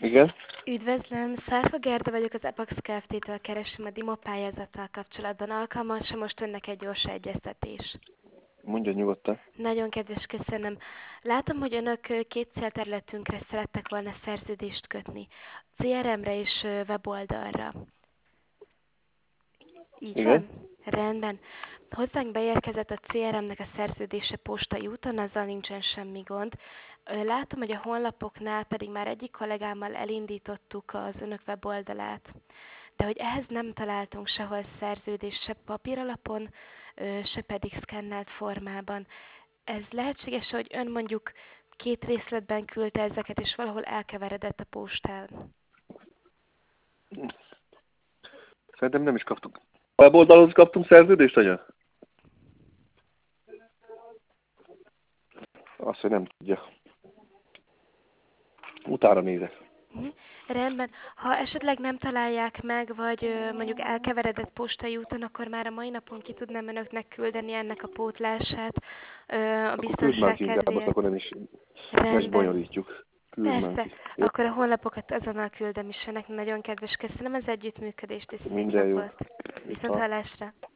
Igen? Üdvözlöm, Szálfa Gerda vagyok, az Apax Kft-től keresem a Dimo pályázattal kapcsolatban. Alkalmas most önnek egy gyors egyeztetés. Mondja nyugodtan. Nagyon kedves, köszönöm. Látom, hogy önök két célterületünkre szerettek volna szerződést kötni. CRM-re és weboldalra. Így Igen? van? Rendben. Hozzánk beérkezett a CRM-nek a szerződése postai úton, azzal nincsen semmi gond. Látom, hogy a honlapoknál pedig már egyik kollégámmal elindítottuk az önök weboldalát. De hogy ehhez nem találtunk sehol szerződést, se papíralapon, se pedig szkennelt formában. Ez lehetséges, hogy ön mondjuk két részletben küldte ezeket, és valahol elkeveredett a postán? Szerintem nem is kaptuk. A weboldalhoz kaptunk szerződést, anya? Azt, hogy nem tudja. Utána nézek. Mhm. Rendben. Ha esetleg nem találják meg, vagy mondjuk elkeveredett postai úton, akkor már a mai napon ki tudnám önöknek küldeni ennek a pótlását a Akkor küld már biztonság ki inkább, kedvéért. akkor ne is Rendben. bonyolítjuk. Küld már Persze. ki. Jó? Akkor a honlapokat azonnal küldem is önnek. Nagyon kedves. Köszönöm az együttműködést, és szép Minden jó. napot. Viszont Viszont. hallásra.